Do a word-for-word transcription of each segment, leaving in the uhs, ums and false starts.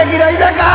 के गिराई का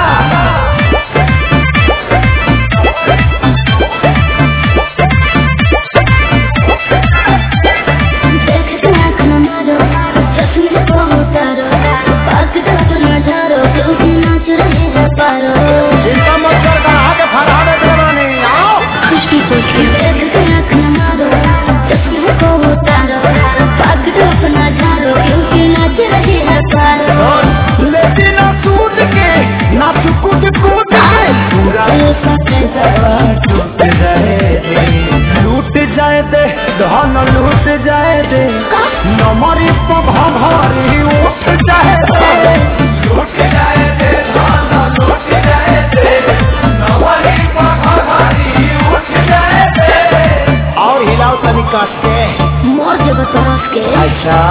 लूट जाए दे धन लूट जाए दे नमरी भारी उठ जाए दे लूट जाए दे धन लूट जाए दे नमरी भारी उठ जाए दे। और हिलाओ तनी काट के मोर जब तरफ के अच्छा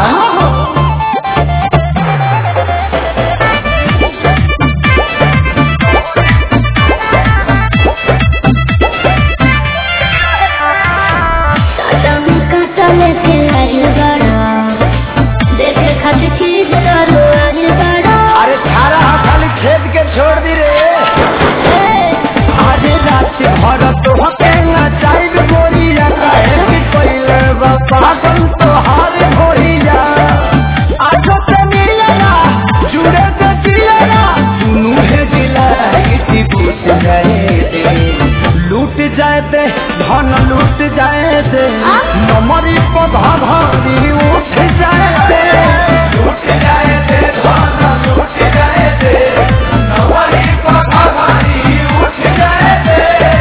अरे थारा खाली खेत के छोड़ दी रे आज रात भर तो हकेला चाइल गोरिया काहे कि पहिले बाबा तो हार गोरिया आज से मिलना जुड़े तो जिलना सुनू है दिला किसी पूछ गए दे लूट जाए दे धन लूट जाए दे नमरी पधा भारी उठ जाए दे लूट जाए दे धन लूट जाए दे नमरी पधा भारी उठ जाए दे।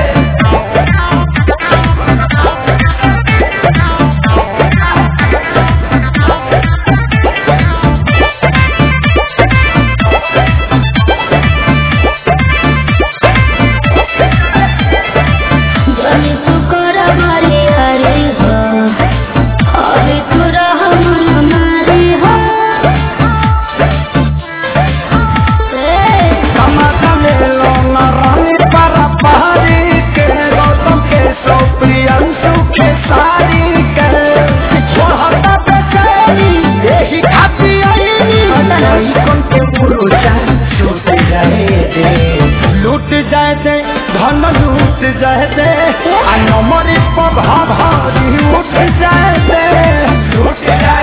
लूट जाए दे धन लूट जाए दे नमरी भारी उठ जाए दे लूट जाए